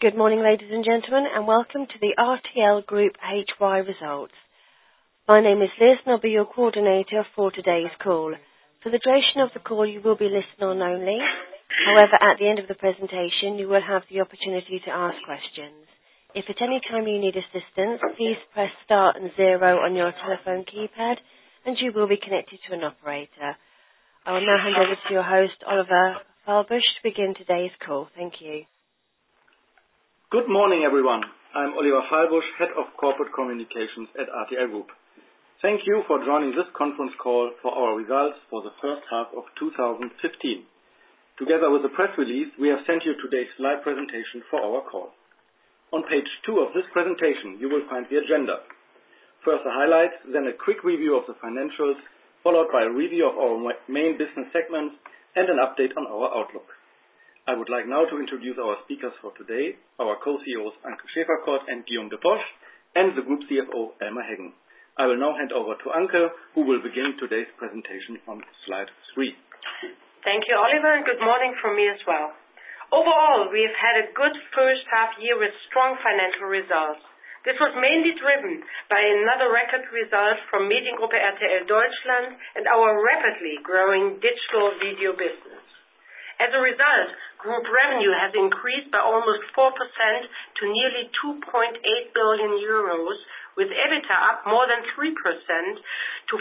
Good morning, ladies and gentlemen, and welcome to the RTL Group HY results. My name is Liz, and I'll be your coordinator for today's call. For the duration of the call, you will be listening on only. However, at the end of the presentation, you will have the opportunity to ask questions. If at any time you need assistance, please press star and 0 on your telephone keypad, and you will be connected to an operator. I will now hand over to your host, Oliver Fahlbusch, to begin today's call. Thank you. Good morning, everyone. I'm Oliver Fahlbusch, Head of Corporate Communications at RTL Group. Thank you for joining this conference call for our results for the first half of 2015. Together with the press release, we have sent you today's slide presentation for our call. On page 2 of this presentation, you will find the agenda. First, the highlights, then a quick review of the financials, followed by a review of our main business segments and an update on our outlook. I would like now to introduce our speakers for today, our co-CEOs Anke Schäferkordt and Guillaume de Posch, and the Group CFO Elmar Heggen. I will now hand over to Anke, who will begin today's presentation on slide 3. Thank you, Oliver, and good morning from me as well. Overall, we have had a good first half year with strong financial results. This was mainly driven by another record result from Mediengruppe RTL Deutschland and our rapidly growing digital video business. As a result, group revenue has increased by almost 4% to nearly 2.8 billion euros, with EBITDA up more than 3% to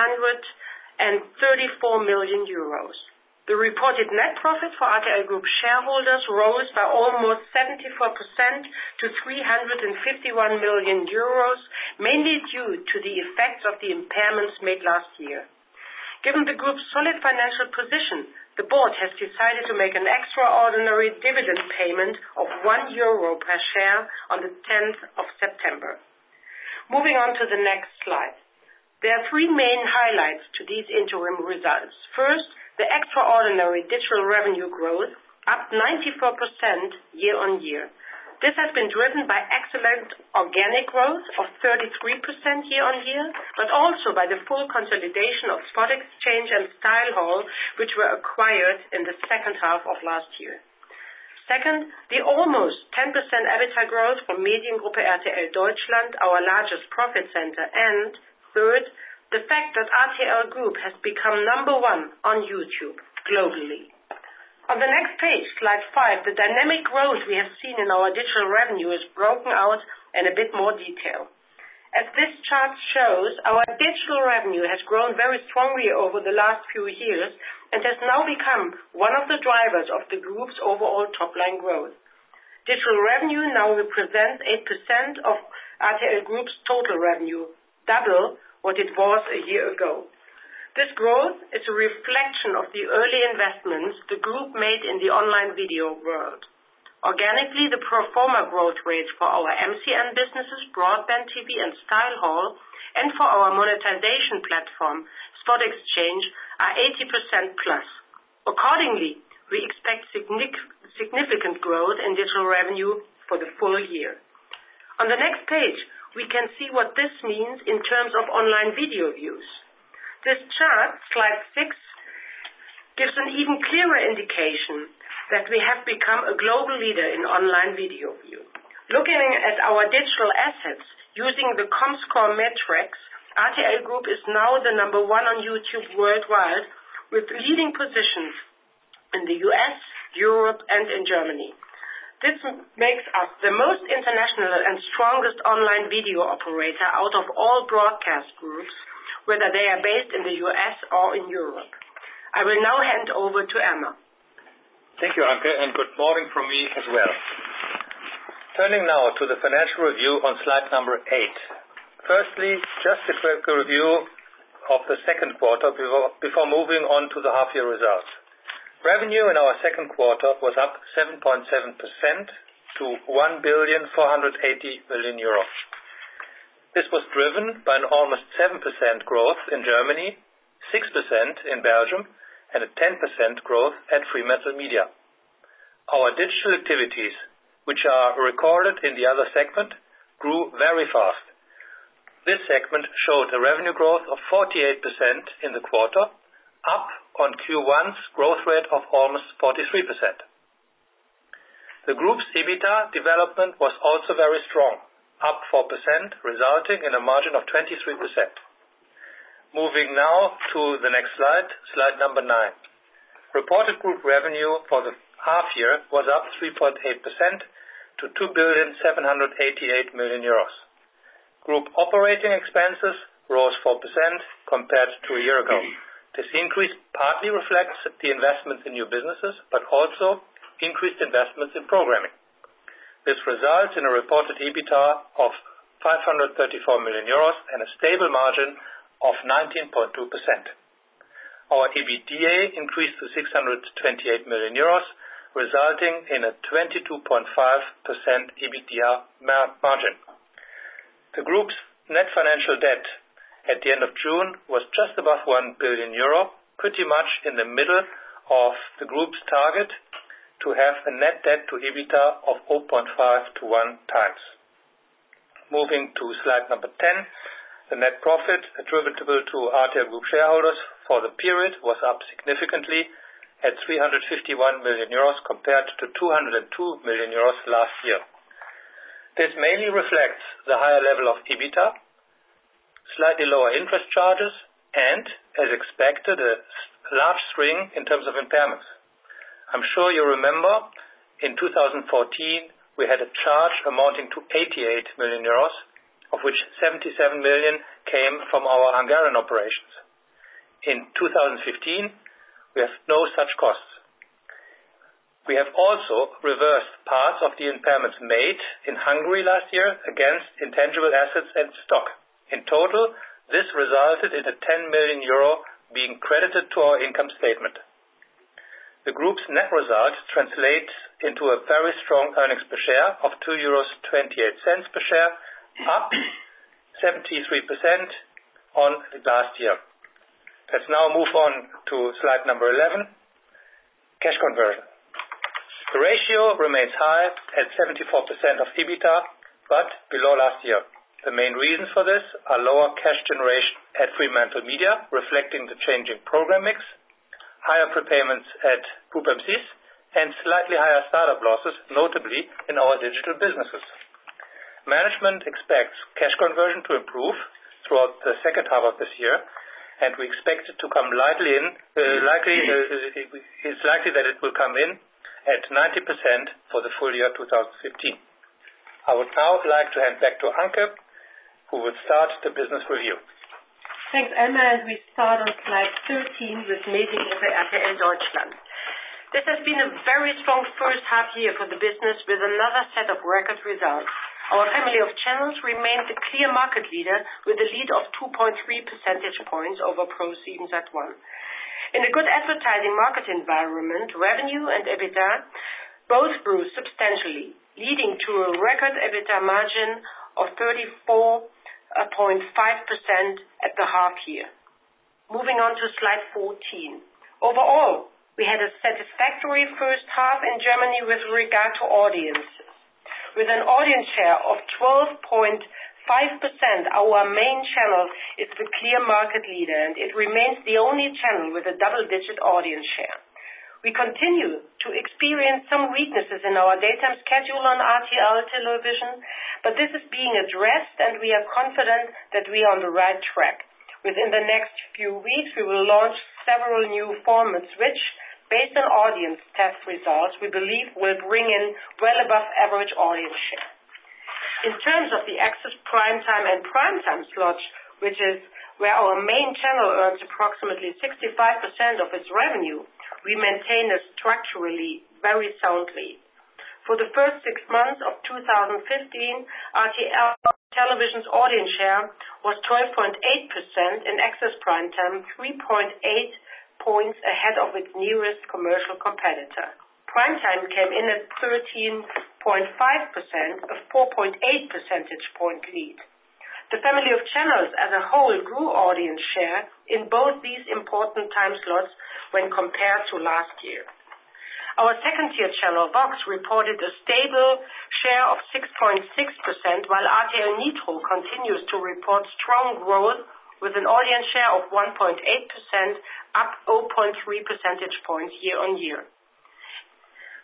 534 million euros. The reported net profit for RTL Group shareholders rose by almost 74% to 351 million euros, mainly due to the effects of the impairments made last year. Given the group's solid financial position, the board has decided to make an extraordinary dividend payment of €1 per share on the 10th of September. Moving on to the next slide. There are 3 main highlights to these interim results. First, the extraordinary digital revenue growth, up 94% year-on-year. This has been driven by excellent organic growth of 33% year-on-year, but also by the full consolidation of SpotXchange and StyleHaul, which were acquired in the second half of last year. Second, the almost 10% EBITDA growth from Mediengruppe RTL Deutschland, our largest profit center. And third, the fact that RTL Group has become number 1 on YouTube globally. On the next page, slide 5, the dynamic growth we have seen in our digital revenue is broken out in a bit more detail. As this chart shows, our digital revenue has grown very strongly over the last few years and has now become one of the drivers of the group's overall top-line growth. Digital revenue now represents 8% of RTL Group's total revenue, double what it was a year ago. This growth is a reflection of the early investments the group made in the online video world. Organically, the pro forma growth rates for our MCN businesses, Broadband TV and StyleHaul, and for our monetization platform, SpotXchange, are 80% plus. Accordingly, we expect significant growth in digital revenue for the full year. On the next page, we can see what this means in terms of online video views. This chart, slide 6, gives an even clearer indication that we have become a global leader in online video view. Looking at our digital assets using the Comscore metrics, RTL Group is now the number 1 on YouTube worldwide, with leading positions in the US, Europe, and in Germany. This makes us the most international and strongest online video operator out of all broadcast groups, whether they are based in the US or in Europe. I will now hand over to Elmar. Thank you, Anke, and good morning from me as well. Turning now to the financial review on slide number 8. Firstly, just a quick review of the second quarter before moving on to the half-year results. Revenue in our second quarter was up 7.7% to €1,480 million. This was driven by an almost 7% growth in Germany, 6% in Belgium, and a 10% growth at Fremantle Media. Our digital activities, which are recorded in the other segment, grew very fast. This segment showed a revenue growth of 48% in the quarter, up on Q1's growth rate of almost 43%. The group's EBITDA development was also very strong, up 4%, resulting in a margin of 23%. Moving now to the next slide number 9. Reported group revenue for the half year was up 3.8% to 2,788 million euros. Group operating expenses rose 4% compared to a year ago. This increase partly reflects the investments in new businesses, but also increased investments in programming. This results in a reported EBITDA of 534 million euros and a stable margin of 19.2%. Our EBITDA increased to 628 million euros, resulting in a 22.5% EBITDA margin. The group's net financial debt at the end of June was just above 1 billion euro, pretty much in the middle of the group's target to have a net debt to EBITDA of 0.5 to 1 times. Moving to slide number 10, the net profit attributable to RTL Group shareholders for the period was up significantly at 351 million euros compared to 202 million euros last year. This mainly reflects the higher level of EBITDA, slightly lower interest charges, and, as expected, a large swing in terms of impairments. I'm sure you remember, in 2014, we had a charge amounting to 88 million euros, of which 77 million came from our Hungarian operations. In 2015, we have no such costs. We have also reversed parts of the impairments made in Hungary last year against intangible assets and stock. In total, this resulted in a 10 million euro being credited to our income statement. The group's net result translates into a very strong earnings per share of 2.28 euros per share, up 73% on last year. Let's now move on to slide number 11, cash conversion. The ratio remains high at 74% of EBITDA, but below last year. The main reasons for this are lower cash generation at Fremantle Media, reflecting the changing program mix, higher prepayments at Groupe M6, and slightly higher startup losses, notably in our digital businesses. Management expects cash conversion to improve throughout the second half of this year, and we expect it to come it's likely that it will come in at 90% for the full year 2015. I would now like to hand back to Anke, who will start the business review. Thanks, Elmar, and we start on slide 13 with Mediengruppe RTL Deutschland. This has been a very strong first half year for the business with another set of record results. Our family of channels remained the clear market leader with a lead of 2.3 percentage points over ProSiebenSat.1. In a good advertising market environment, revenue and EBITDA both grew substantially, leading to a record EBITDA margin of 34.5% at the half year. Moving on to slide 14. Overall, we had a satisfactory first half in Germany with regard to audiences. With an audience share of 12.5%, our main channel is the clear market leader, and it remains the only channel with a double-digit audience share. We continue to experience some weaknesses in our daytime schedule on RTL television, but this is being addressed, and we are confident that we are on the right track. Within the next few weeks, we will launch several new formats which, based on audience test results, we believe will bring in well above average audience share. In terms of the access primetime and primetime slots, which is where our main channel earns approximately 65% of its revenue, we maintain a structurally very soundly. For the first 6 months of 2015, RTL Television's audience share was 12.8% in access primetime, 3.8 points ahead of its nearest commercial competitor. Primetime came in at 13.5%, a 4.8 percentage point lead. The family of channels as a whole grew audience share in both these important time slots when compared to last year. Our second-tier channel, Vox, reported a stable share of 6.6%, while RTL Nitro continues to report strong growth with an audience share of 1.8%, up 0.3 percentage points year on year.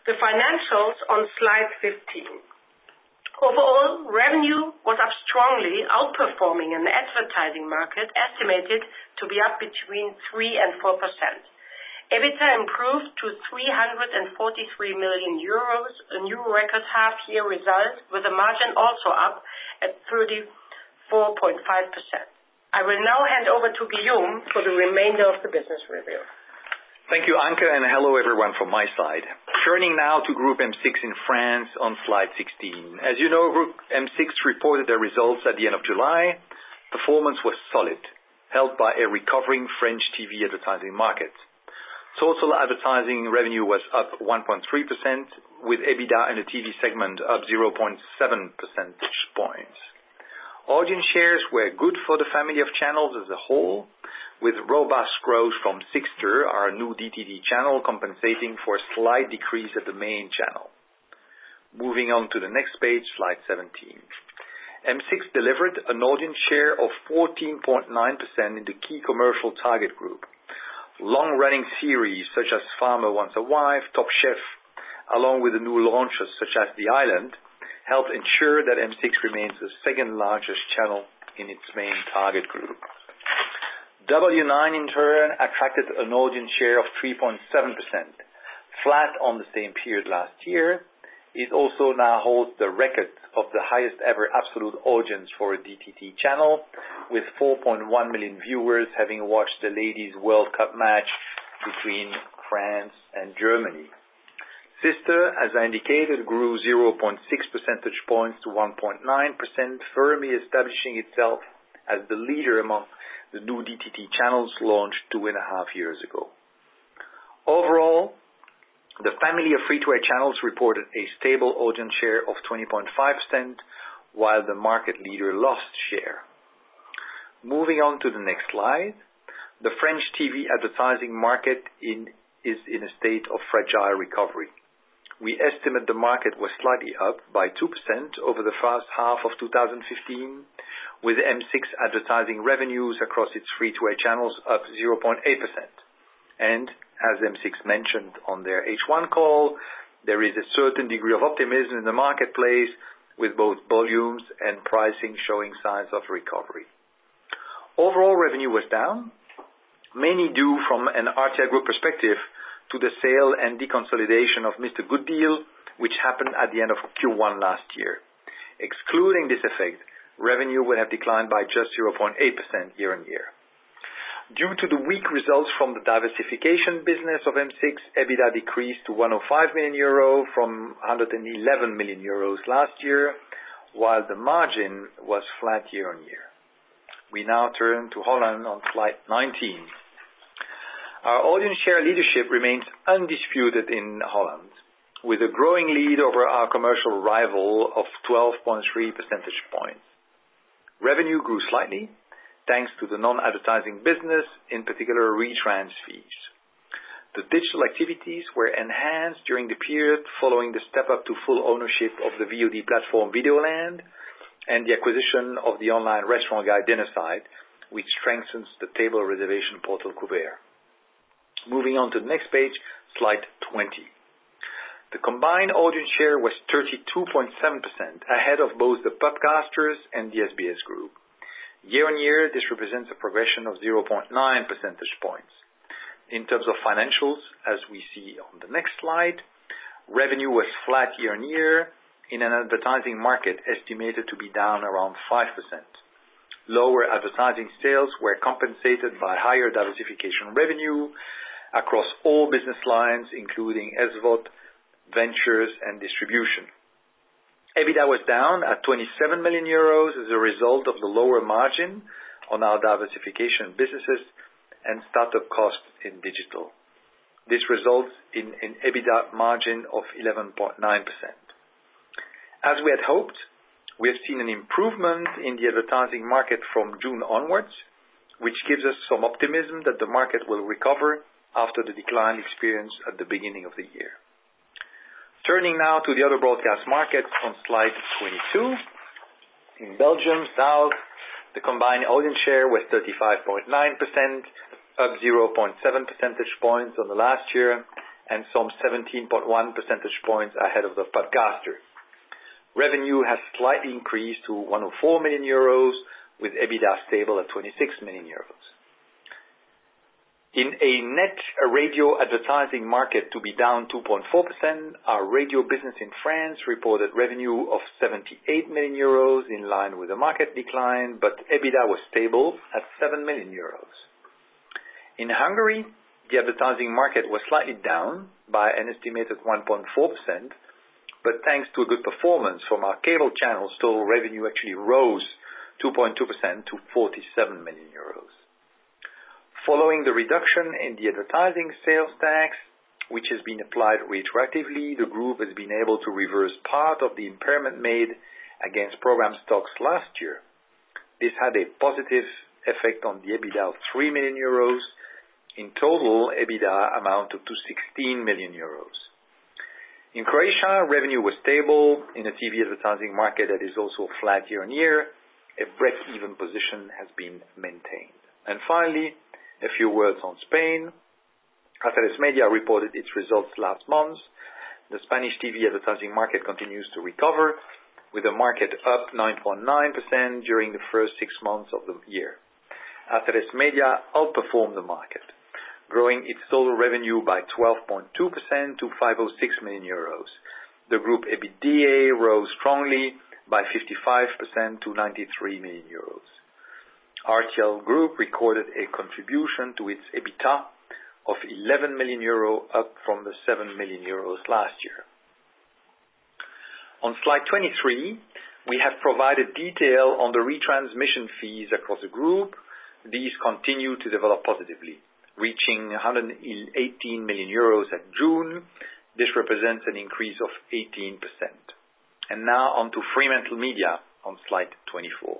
The financials on slide 15. Overall, revenue was up strongly, outperforming an advertising market estimated to be up between 3 and 4%. EBITDA improved to 343 million euros, a new record half-year result, with a margin also up at 34.5%. I will now hand over to Guillaume for the remainder of the business review. Thank you, Anke, and hello everyone from my side. Turning now to Group M6 in France on slide 16. As you know, Group M6 reported their results at the end of July. Performance was solid, helped by a recovering French TV advertising market. Total advertising revenue was up 1.3%, with EBITDA in the TV segment up 0.7 percentage points. Audience shares were good for the family of channels as a whole, with robust growth from Sixter, our new DTT channel, compensating for a slight decrease at the main channel. Moving on to the next page, slide 17. M6 delivered an audience share of 14.9% in the key commercial target group. Long-running series such as Farmer Wants a Wife, Top Chef, along with the new launches such as The Island, helped ensure that M6 remains the second largest channel in its main target group. W9 in turn attracted an audience share of 3.7%, flat on the same period last year. It also now holds the record of the highest ever absolute audience for a DTT channel, with 4.1 million viewers having watched the Ladies World Cup match between France and Germany. Sister, as I indicated, grew 0.6 percentage points to 1.9%, firmly establishing itself as the leader among the new DTT channels launched 2.5 years ago. Overall, the family of free-to-air channels reported a stable audience share of 20.5%, while the market leader lost share. Moving on to the next slide, the French TV advertising market is in a state of fragile recovery. We estimate the market was slightly up by 2% over the first half of 2015, with M6 advertising revenues across its free-to-air channels up 0.8%. And, as M6 mentioned on their H1 call, there is a certain degree of optimism in the marketplace, with both volumes and pricing showing signs of recovery. Overall revenue was down, mainly due from an RTL Group perspective to the sale and deconsolidation of Mr. Good Deal, which happened at the end of Q1 last year. Excluding this effect, revenue would have declined by just 0.8% year-on-year. Due to the weak results from the diversification business of M6, EBITDA decreased to 105 million euro from 111 million euros last year, while the margin was flat year-on-year. We now turn to Holland on slide 19. Our audience share leadership remains undisputed in Holland, with a growing lead over our commercial rival of 12.3 percentage points. Revenue grew slightly, thanks to the non-advertising business, in particular retrans fees. The digital activities were enhanced during the period following the step-up to full ownership of the VOD platform Videoland and the acquisition of the online restaurant guide Dinnerside, which strengthens the table reservation portal Couvert. Moving on to the next page, slide 20. The combined audience share was 32.7%, ahead of both the Pubcasters and the SBS Group. Year-on-year, this represents a progression of 0.9 percentage points. In terms of financials, as we see on the next slide, revenue was flat year-on-year in an advertising market estimated to be down around 5%. Lower advertising sales were compensated by higher diversification revenue across all business lines, including SVOD, ventures, and distribution. EBITDA was down at 27 million euros as a result of the lower margin on our diversification businesses and startup costs in digital. This results in an EBITDA margin of 11.9%. As we had hoped, we have seen an improvement in the advertising market from June onwards, which gives us some optimism that the market will recover after the decline experienced at the beginning of the year. Turning now to the other broadcast markets on slide 22. In Belgium South, the combined audience share was 35.9%, up 0.7 percentage points on the last year, and some 17.1 percentage points ahead of the podcaster. Revenue has slightly increased to 104 million euros, with EBITDA stable at 26 million euros. In a net radio advertising market to be down 2.4%, our radio business in France reported revenue of 78 million euros, in line with the market decline, but EBITDA was stable at 7 million euros. In Hungary, the advertising market was slightly down by an estimated 1.4%, but thanks to a good performance from our cable channels, total revenue actually rose 2.2% to 47 million euros. Following the reduction in the advertising sales tax, which has been applied retroactively, the group has been able to reverse part of the impairment made against program stocks last year. This had a positive effect on the EBITDA of 3 million euros. In total, EBITDA amounted to 16 million euros. In Croatia, revenue was stable in a TV advertising market that is also flat year on year. A break-even position has been maintained. And finally, a few words on Spain. A3 Media reported its results last month. The Spanish TV advertising market continues to recover, with the market up 9.9% during the first 6 months of the year. A3 Media outperformed the market, growing its total revenue by 12.2% to 506 million euros. The group EBITDA rose strongly by 55% to 93 million euros. RTL Group recorded a contribution to its EBITDA of 11 million euro, up from the 7 million euros last year. On slide 23, we have provided detail on the retransmission fees across the group. These continue to develop positively, reaching 118 million euros at June. This represents an increase of 18%. And now on to Fremantle Media on slide 24.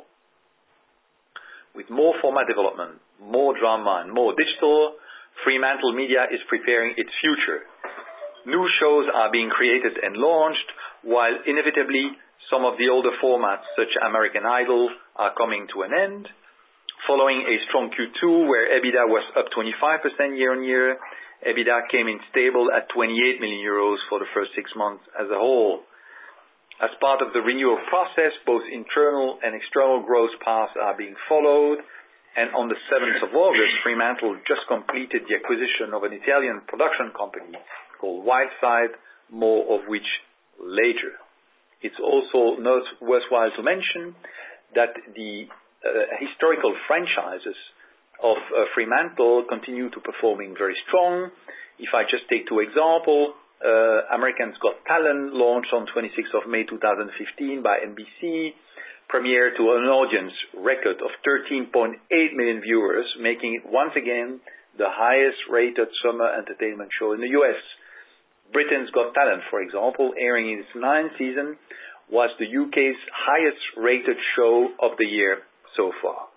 With more format development, more drama and more digital, Fremantle Media is preparing its future. New shows are being created and launched, while inevitably some of the older formats, such as American Idol, are coming to an end. Following a strong Q2 where EBITDA was up 25% year on year, EBITDA came in stable at 28 million euros for the first 6 months as a whole. As part of the renewal process, both internal and external growth paths are being followed, and on the 7th of August, Fremantle just completed the acquisition of an Italian production company called Wildside, more of which later. It's also worthwhile to mention that the historical franchises of Fremantle continue to performing very strong. If I just take 2 examples, American's Got Talent, launched on 26th of May 2015 by NBC, premiered to an audience record of 13.8 million viewers, making it once again the highest rated summer entertainment show in the US. Britain's Got Talent, for example, airing in its 9th season, was the UK's highest rated show of the year so far.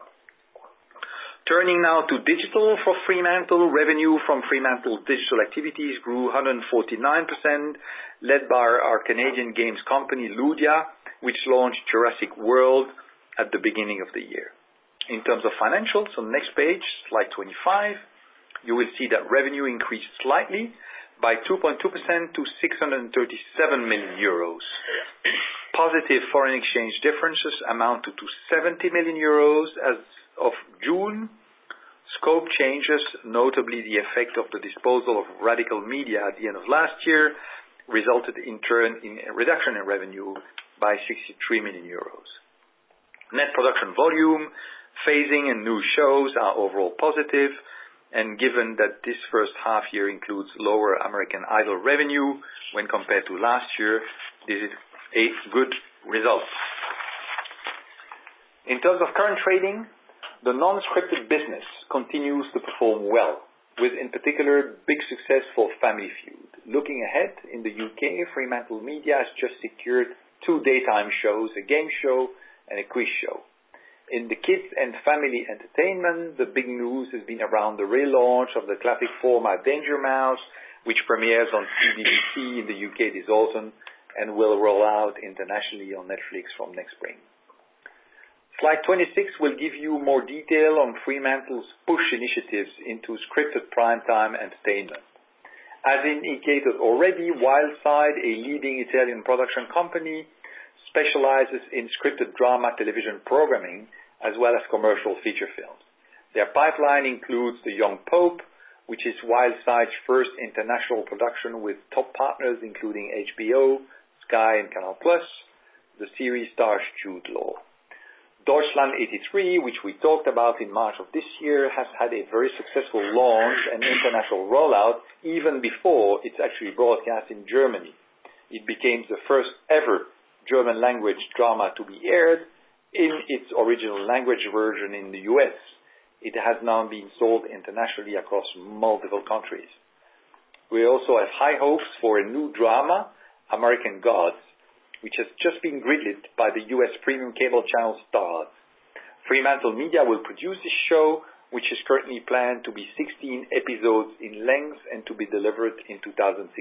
Turning now to digital for Fremantle, revenue from Fremantle digital activities grew 149%, led by our Canadian games company Ludia, which launched Jurassic World at the beginning of the year. In terms of financials, on the next page, slide 25, you will see that revenue increased slightly by 2.2% to 637 million euros. Positive foreign exchange differences amounted to 70 million euros as of June. Scope changes, notably the effect of the disposal of Radical Media at the end of last year, resulted in turn in a reduction in revenue by 63 million euros. Net production volume, phasing and new shows are overall positive, and given that this first half year includes lower American Idol revenue when compared to last year, this is a good result. In terms of current trading, the non-scripted business continues to perform well, with in particular big success for Family Feud. Looking ahead, in the UK, Fremantle Media has just secured 2 daytime shows, a game show and a quiz show. In the kids and family entertainment, the big news has been around the relaunch of the classic format Danger Mouse, which premieres on CBBC in the UK this autumn and will roll out internationally on Netflix from next spring. Slide 26 will give you more detail on Fremantle's push initiatives into scripted primetime entertainment. As indicated already, Wildside, a leading Italian production company, specializes in scripted drama television programming as well as commercial feature films. Their pipeline includes The Young Pope, which is Wildside's first international production with top partners including HBO, Sky and Canal+. The series stars Jude Law. Deutschland 83, which we talked about in March of this year, has had a very successful launch and international rollout even before it's actually broadcast in Germany. It became the first ever German language drama to be aired in its original language version in the US. It has now been sold internationally across multiple countries. We also have high hopes for a new drama, American Gods, which has just been greenlit by the US premium cable channel Starz. Fremantle Media will produce this show, which is currently planned to be 16 episodes in length and to be delivered in 2016.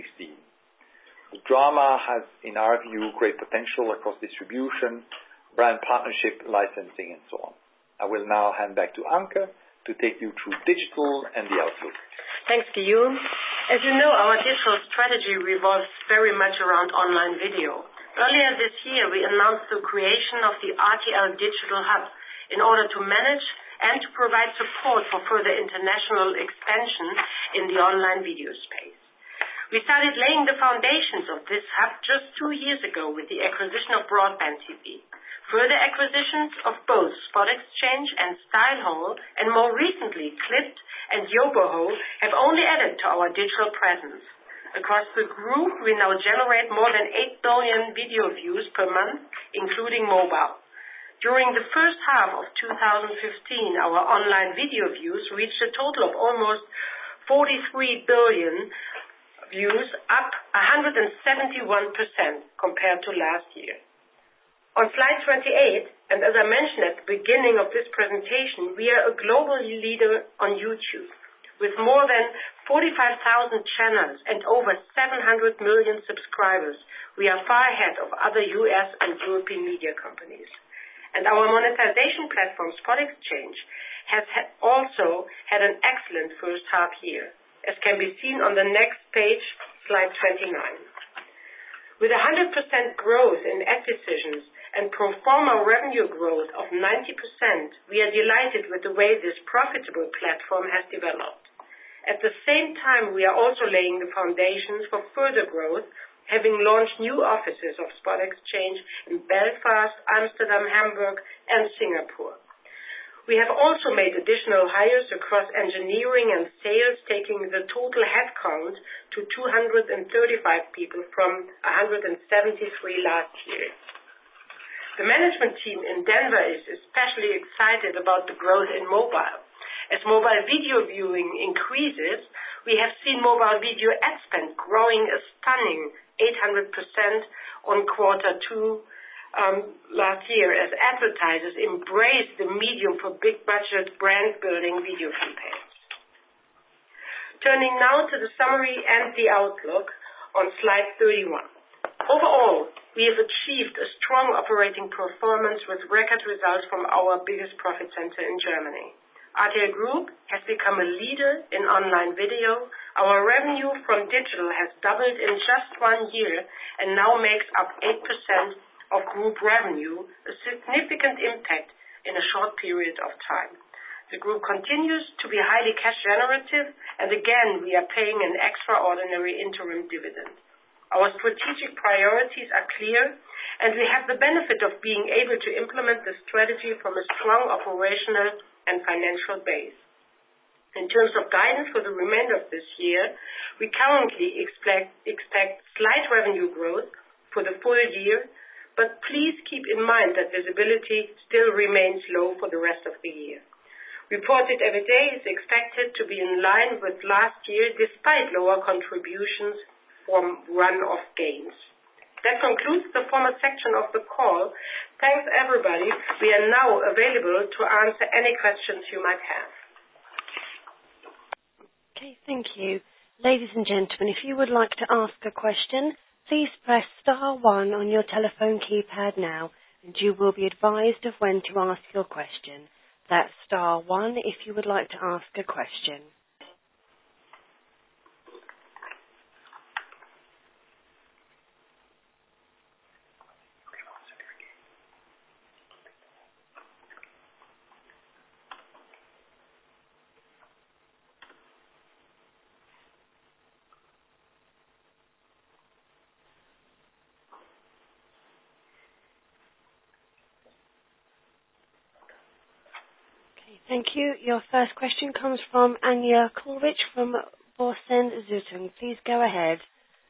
The drama has, in our view, great potential across distribution, brand partnership, licensing, and so on. I will now hand back to Anke to take you through digital and the outlook. Thanks, Guillaume. As you know, our digital strategy revolves very much around online video. Earlier this year, we announced the creation of the RTL Digital Hub in order to manage and to provide support for further international expansion in the online video space. We started laying the foundations of this hub just 2 years ago with the acquisition of Broadband TV. Further acquisitions of both SpotXchange and StyleHole, and more recently Clipped and Yoboho, have only added to our digital presence. Across the group, we now generate more than 8 billion video views per month, including mobile. During the first half of 2015, our online video views reached a total of almost 43 billion views, up 171% compared to last year. On slide 28, and as I mentioned at the beginning of this presentation, we are a global leader on YouTube. With more than 45,000 channels and over 700 million subscribers, we are far ahead of other US and European media companies. And our monetization platform, SpotXchange, has also had an excellent first half year, as can be seen on the next page, slide 29. With 100% growth in ad decisions and pro forma revenue growth of 90%, we are delighted with the way this profitable platform has developed. At the same time, we are also laying the foundations for further growth, having launched new offices of SpotXchange in Belfast, Amsterdam, Hamburg, and Singapore. We have also made additional hires across engineering and sales, taking the total headcount to 235 people from 173 last year. The management team in Denver is especially excited about the growth in mobile. As mobile video viewing increases, we have seen mobile video ad spend growing a stunning 800% on Q2 last year as advertisers embrace the medium for big budget brand building video campaigns. Turning now to the summary and the outlook on slide 31. Overall, we have achieved a strong operating performance with record results from our biggest profit center in Germany. RTL Group has become a leader in online video. Our revenue from digital has doubled in just 1 year and now makes up 8% of group revenue, a significant impact in a short period of time. The group continues to be highly cash generative, and again, we are paying an extraordinary interim dividend. Our strategic priorities are clear, and we have the benefit of being able to implement the strategy from a strong operational and financial base. In terms of guidance for the remainder of this year, we currently expect slight revenue growth for the full year, but please keep in mind that visibility still remains low for the rest of the year. Reported EBITDA is expected to be in line with last year, despite lower contributions from run-off gains. That concludes the formal section of the call. Thanks, everybody. We are now available to answer any questions you might have. Okay, thank you. Ladies and gentlemen, if you would like to ask a question, please press *1 on your telephone keypad now, and you will be advised of when to ask your question. That's *1 if you would like to ask a question. Thank you. Your first question comes from Anja Kulrich from Börsen Zeitung. Please go ahead.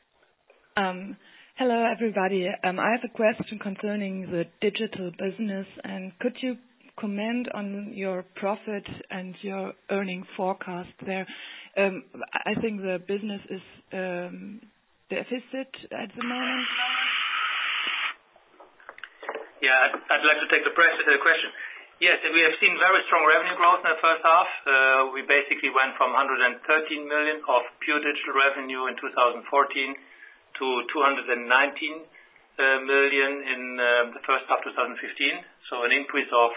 Hello, everybody. I have a question concerning the digital business, and could you comment on your profit and your earning forecast there? I think the business is deficit at the moment. Yeah, I'd like to take the question. Yes, we have seen very strong revenue growth in the first half. We basically went from 113 million of pure digital revenue in 2014 to 219 million in the first half 2015, so an increase of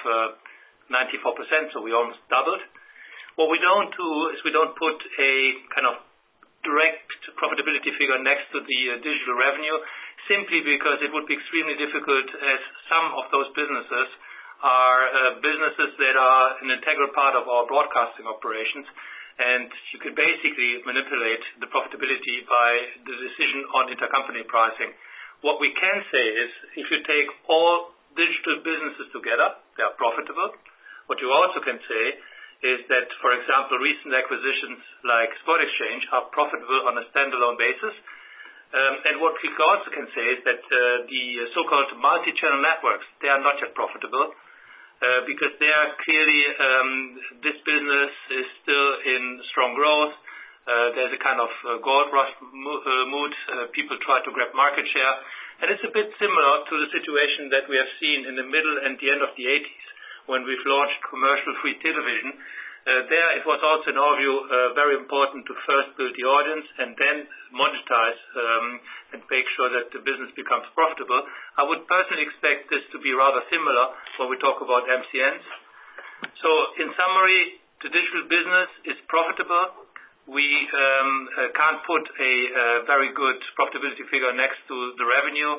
94%, so we almost doubled. What we don't do is we don't put a kind of direct profitability figure next to the digital revenue, simply because it would be extremely difficult, as some of those businesses are businesses that are an integral part of our broadcasting operations, and you could basically manipulate the profitability by the decision on intercompany pricing. What we can say is, if you take all digital businesses together, they are profitable. What you also can say is that, for example, recent acquisitions like Sport Exchange are profitable on a standalone basis. And what we also can say is that the so-called multi-channel networks, they are not yet profitable, because they are clearly, this business is still in strong growth. There's a kind of gold rush mood. People try to grab market share. And it's a bit similar to the situation that we have seen in the middle and the end of the 80s, when we've launched commercial-free television. There it was also, in our view, very important to first build the audience and then monetize and make sure that the business becomes profitable. I would personally expect this to be rather similar when we talk about MCNs. So in summary, the digital business is profitable. We can't put a very good profitability figure next to the revenue.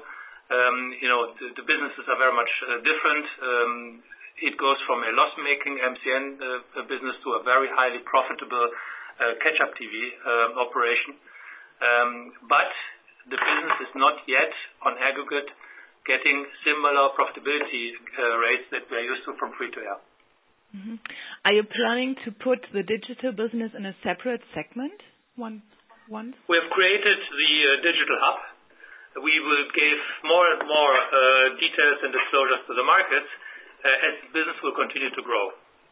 The businesses are very much different. It goes from a loss-making MCN business to a very highly profitable catch-up TV operation. But the business is not yet, on aggregate, getting similar profitability rates that we are used to from free-to-air. Mm-hmm. Are you planning to put the digital business in a separate segment? Once? We have created the digital hub. We will give more and more details and disclosures to the markets as the business will continue to grow.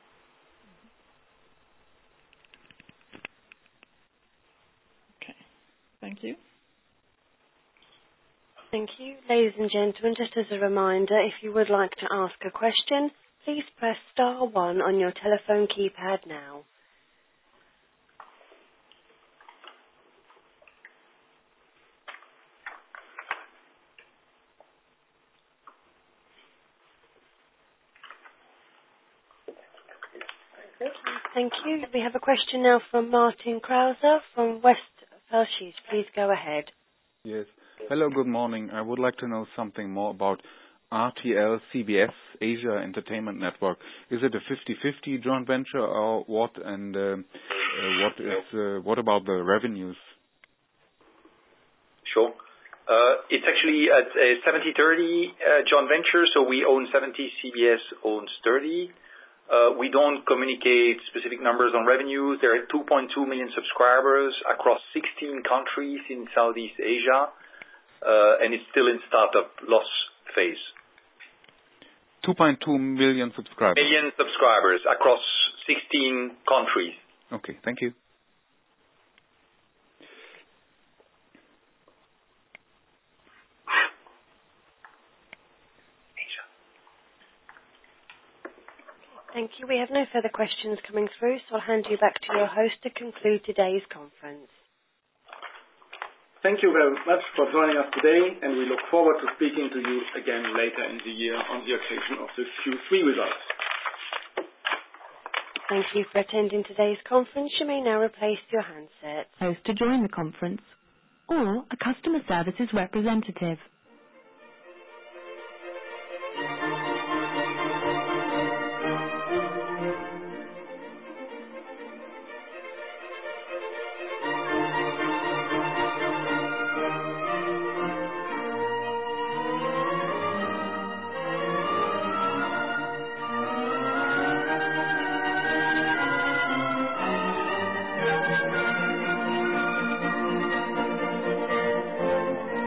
Okay. Thank you. Thank you. Ladies and gentlemen, just as a reminder, if you would like to ask a question, please press star 1 on your telephone keypad now. Thank you. We have a question now from Martin Krauser from Westfeldschied. Please go ahead. Yes. Hello, good morning. I would like to know something more about RTL CBS Asia Entertainment Network. Is it a 50-50 joint venture or what? And what about the revenues? Sure. It's actually a 70-30 joint venture, so we own 70, CBS owns 30. We don't communicate specific numbers on revenues. There are 2.2 million subscribers across 16 countries in Southeast Asia, and it's still in startup loss phase. 2.2 million subscribers. Million subscribers across 16 countries. Okay, thank you. Thank you. We have no further questions coming through, so I'll hand you back to your host to conclude today's conference. Thank you very much for joining us today, and we look forward to speaking to you again later in the year on the occasion of the Q3 results. Thank you for attending today's conference. You may now replace your handset. Host to join the conference, or a customer services representative.